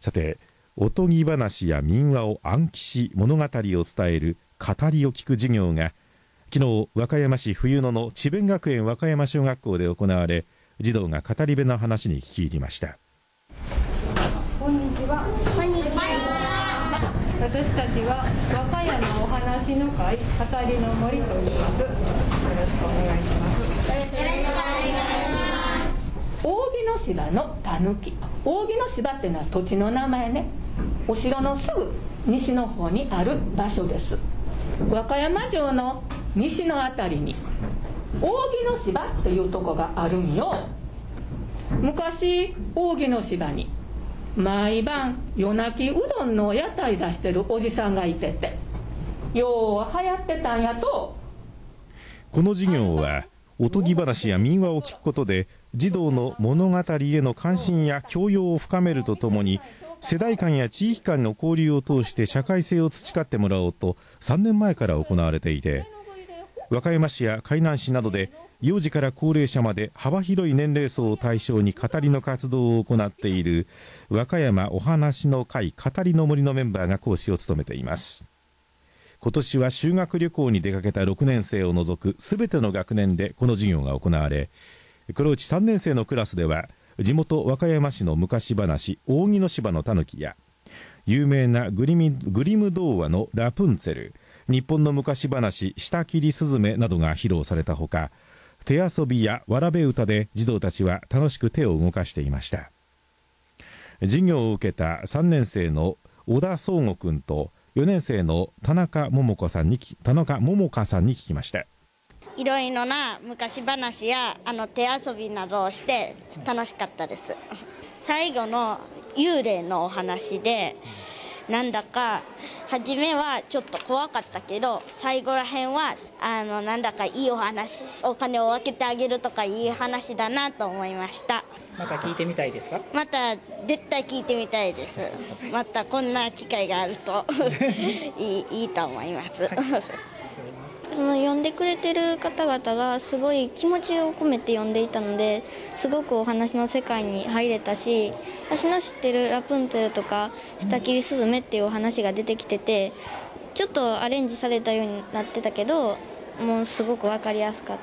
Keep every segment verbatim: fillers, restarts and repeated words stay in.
さて、おとぎ話や民話を暗記し物語を伝える語りを聞く授業が昨日和歌山市冬野の智弁学園和歌山小学校で行われ、児童が語り部の話に聞き入りました。 こんにちは。 こんにちは。 私たちは和歌山お話の会語りの森と言います。よろしくお願いします。 よろしくお願いします。 扇の芝のたぬき。扇の芝っていうのは土地の名前ね。お城のすぐ西の方にある場所です。和歌山城の西のあたりに扇の芝というとこがあるんよ。昔扇の芝に毎晩夜泣きうどんの屋台出してるおじさんがいてて、よう流行ってたんやと。 この授業はおとぎ話や民話を聞くことで児童の物語への関心や教養を深めるとともに、世代間や地域間の交流を通して社会性を培ってもらおうとさんねんまえから行われていて、和歌山市や海南市などで幼児から高齢者まで幅広い年齢層を対象に語りの活動を行っている和歌山お話の会語りの森のメンバーが講師を務めています。今年は修学旅行に出かけたろくねん生を除くすべての学年でこの授業が行われ、このうちさんねん生のクラスでは地元和歌山市の昔話扇の芝のたぬきや有名なグリミグリム童話のラプンツェル、日本の昔話下切りスズメなどが披露されたほか、手遊びやわらべ歌で児童たちは楽しく手を動かしていました。授業を受けたさんねん生の小田壮吾君とよねん生の田中桃子さんに田中桃香さんに聞きました。 いろいろな昔話やあの手遊びなどをして楽しかったです。最後の幽霊のお話で、なんだか初めはちょっと怖かったけど、最後らへんはあのなんだかいいお話、お金を分けてあげるとかいい話だなと思いました。 また聞いてみたいですか？ また絶対聞いてみたいです。またこんな機会があるといい、いいと思います。 その読んでくれてる方々がすごい気持ちを込めて読んでいたので、すごくお話の世界に入れたし、私の知ってるラプンツェルとか下切りスズメっていうお話が出てきてて、ちょっとアレンジされたようになってたけど、もうすごく分かりやすかった。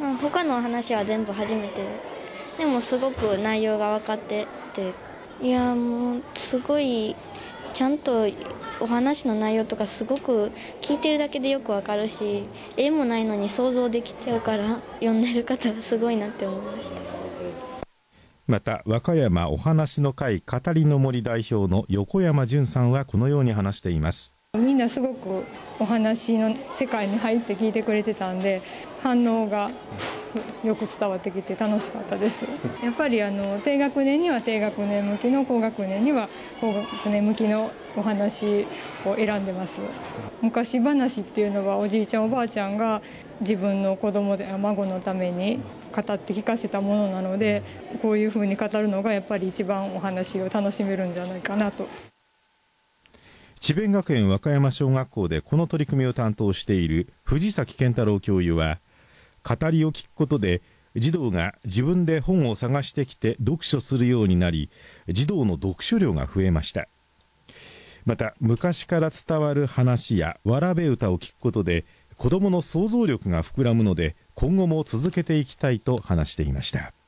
まあ、他のお話は全部初めてでもすごく内容が分かってて、いやもうすごいちゃんとお話の内容とかすごく聞いてるだけでよくわかるし、絵もないのに想像できちゃうから読んでる方がすごいなって思いました。 また和歌山お話の会語りの森代表の横山淳さんはこのように話しています。 みんなすごくお話の世界に入って聞いてくれてたんで、反応がよく伝わってきて楽しかったです。やっぱりあの低学年には低学年向きの、高学年には高学年向きのお話を選んでます。昔話っていうのはおじいちゃんおばあちゃんが自分の子供で孫のために語って聞かせたものなので、こういうふうに語るのがやっぱり一番お話を楽しめるんじゃないかなと。 智弁学園和歌山小学校でこの取り組みを担当している藤崎健太郎教諭は、語りを聞くことで児童が自分で本を探してきて読書するようになり、児童の読書量が増えました。また昔から伝わる話やわらべ歌を聞くことで子どもの想像力が膨らむので、今後も続けていきたいと話していました。